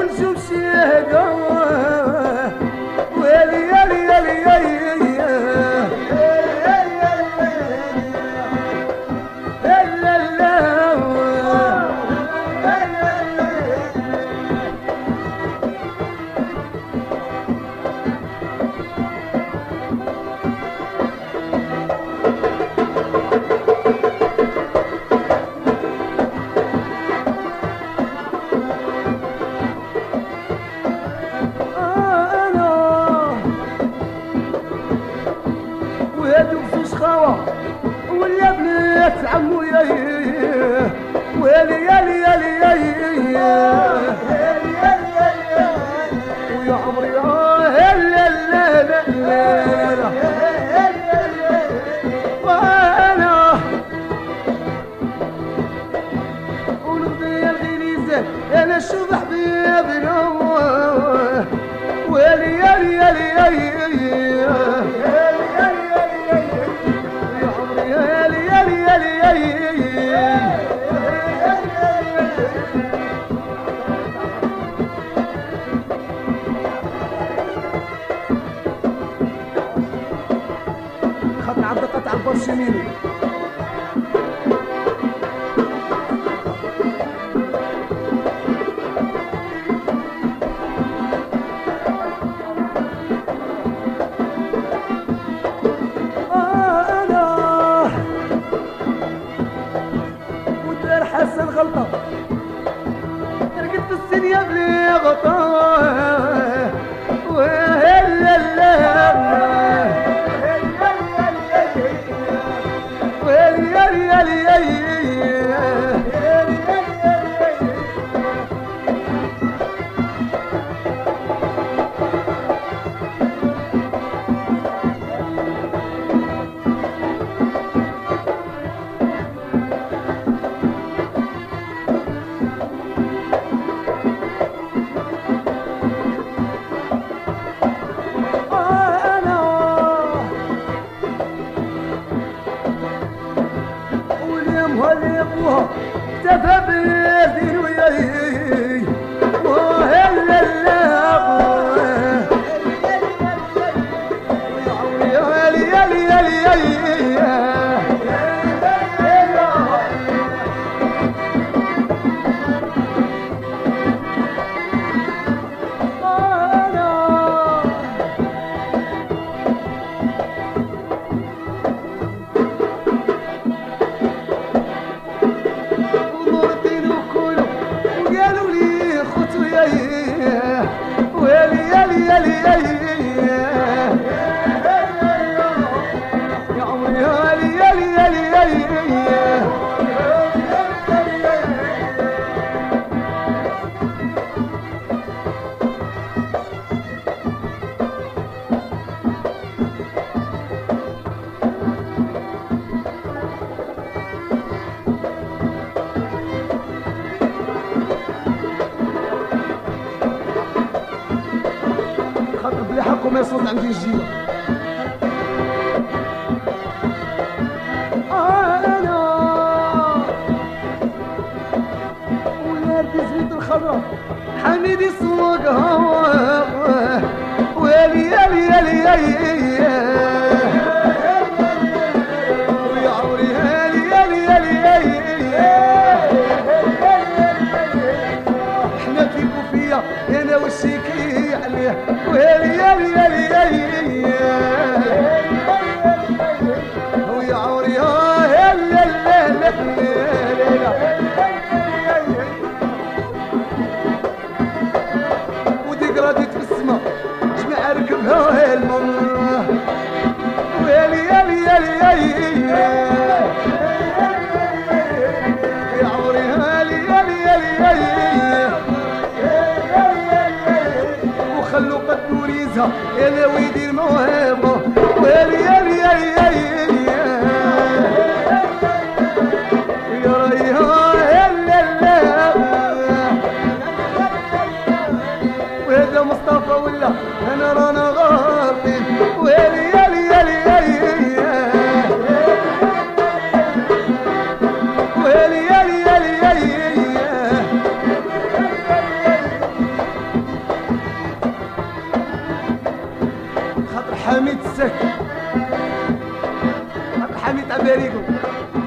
نشوف شي هدا ويلي يلي يلي يلي ولا بنات عمو يا ويلي يلي يلي ويا عمري لا لا لا لا وانا ونبدا الغليزه انا شوف حبيبنا ويلي يلي يلي خدنا عبد قطع البرشميني حسن غلطة رقدت السنية بلي غطا وهلا لا ويلي يلي يلي اكتفى بالدين وياي وهلا بلي حقكم يصوت عندي الجيبه انا ولادي زيد الخضراء حميد يسوق هوا ويلي يلي يلي ويا عمري يلي يلي احنا في كوفيه انا والشيكي عليه ويلي يلي يلي ويا عمري ودي قراديت في السما جماعة ركبها الماء ويلي يلي يلي يا عمري يلي وخلو قد نوريزها انا ويدير موهبه ويلي يلي مصطفى ولا انا رانا غالطين ويلي يلي يلي ويلي يلي يلي خاطر حميد السكر خاطر حميد أمريكو